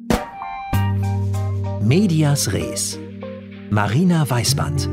Medias Res. Marina Weißband.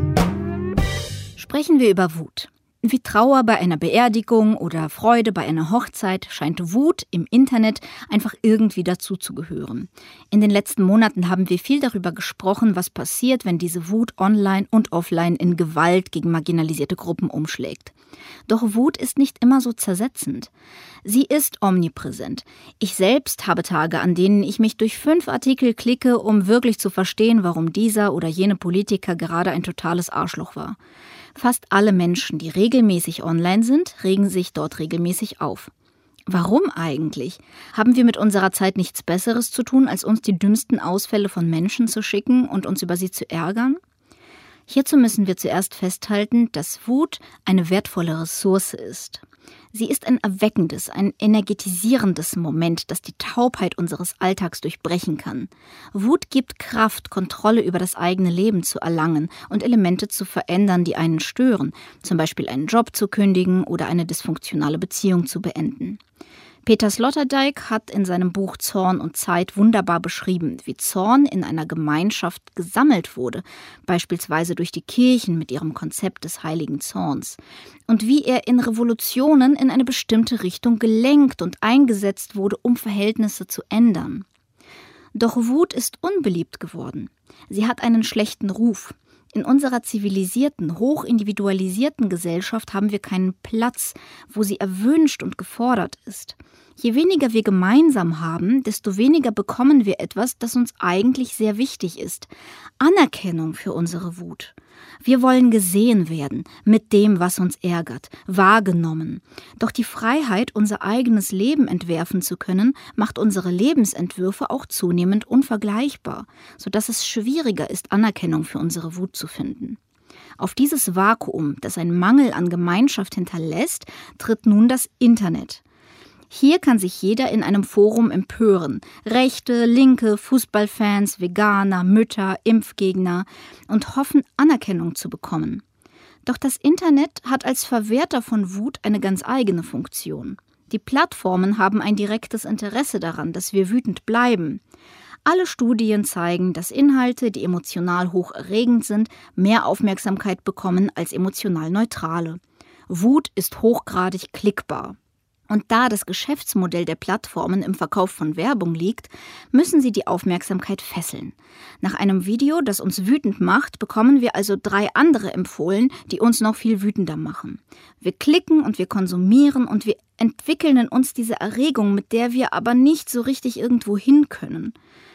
Sprechen wir über Wut. Wie Trauer bei einer Beerdigung oder Freude bei einer Hochzeit scheint Wut im Internet einfach irgendwie dazuzugehören. In den letzten Monaten haben wir viel darüber gesprochen, was passiert, wenn diese Wut online und offline in Gewalt gegen marginalisierte Gruppen umschlägt. Doch Wut ist nicht immer so zersetzend. Sie ist omnipräsent. Ich selbst habe Tage, an denen ich mich durch 5 Artikel klicke, um wirklich zu verstehen, warum dieser oder jene Politiker gerade ein totales Arschloch war. Fast alle Menschen, die regelmäßig online sind, regen sich dort regelmäßig auf. Warum eigentlich? Haben wir mit unserer Zeit nichts Besseres zu tun, als uns die dümmsten Ausfälle von Menschen zu schicken und uns über sie zu ärgern? Hierzu müssen wir zuerst festhalten, dass Wut eine wertvolle Ressource ist. Sie ist ein erweckendes, ein energetisierendes Moment, das die Taubheit unseres Alltags durchbrechen kann. Wut gibt Kraft, Kontrolle über das eigene Leben zu erlangen und Elemente zu verändern, die einen stören, zum Beispiel einen Job zu kündigen oder eine dysfunktionale Beziehung zu beenden. Peter Sloterdijk hat in seinem Buch Zorn und Zeit wunderbar beschrieben, wie Zorn in einer Gemeinschaft gesammelt wurde, beispielsweise durch die Kirchen mit ihrem Konzept des heiligen Zorns, und wie er in Revolutionen in eine bestimmte Richtung gelenkt und eingesetzt wurde, um Verhältnisse zu ändern. Doch Wut ist unbeliebt geworden. Sie hat einen schlechten Ruf. In unserer zivilisierten, hochindividualisierten Gesellschaft haben wir keinen Platz, wo sie erwünscht und gefordert ist. Je weniger wir gemeinsam haben, desto weniger bekommen wir etwas, das uns eigentlich sehr wichtig ist. Anerkennung für unsere Wut. Wir wollen gesehen werden mit dem, was uns ärgert, wahrgenommen. Doch die Freiheit, unser eigenes Leben entwerfen zu können, macht unsere Lebensentwürfe auch zunehmend unvergleichbar, sodass es schwieriger ist, Anerkennung für unsere Wut zu finden. Auf dieses Vakuum, das ein Mangel an Gemeinschaft hinterlässt, tritt nun das Internet. Hier kann sich jeder in einem Forum empören. Rechte, Linke, Fußballfans, Veganer, Mütter, Impfgegner und hoffen, Anerkennung zu bekommen. Doch das Internet hat als Verwerter von Wut eine ganz eigene Funktion. Die Plattformen haben ein direktes Interesse daran, dass wir wütend bleiben. Alle Studien zeigen, dass Inhalte, die emotional hocherregend sind, mehr Aufmerksamkeit bekommen als emotional neutrale. Wut ist hochgradig klickbar. Und da das Geschäftsmodell der Plattformen im Verkauf von Werbung liegt, müssen sie die Aufmerksamkeit fesseln. Nach einem Video, das uns wütend macht, bekommen wir also 3 andere empfohlen, die uns noch viel wütender machen. Wir klicken und wir konsumieren und wir entwickeln in uns diese Erregung, mit der wir aber nicht so richtig irgendwo hin können.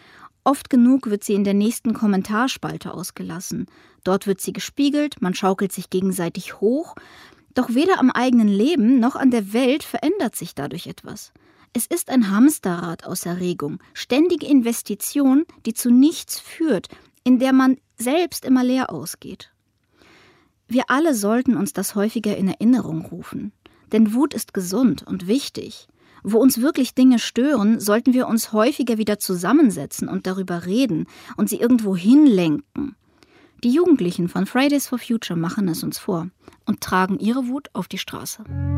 Oft genug wird sie in der nächsten Kommentarspalte ausgelassen. Dort wird sie gespiegelt, man schaukelt sich gegenseitig hoch. Doch weder am eigenen Leben noch an der Welt verändert sich dadurch etwas. Es ist ein Hamsterrad aus Erregung, ständige Investition, die zu nichts führt, in der man selbst immer leer ausgeht. Wir alle sollten uns das häufiger in Erinnerung rufen. Denn Wut ist gesund und wichtig. Wo uns wirklich Dinge stören, sollten wir uns häufiger wieder zusammensetzen und darüber reden und sie irgendwo hinlenken. Die Jugendlichen von Fridays for Future machen es uns vor und tragen ihre Wut auf die Straße.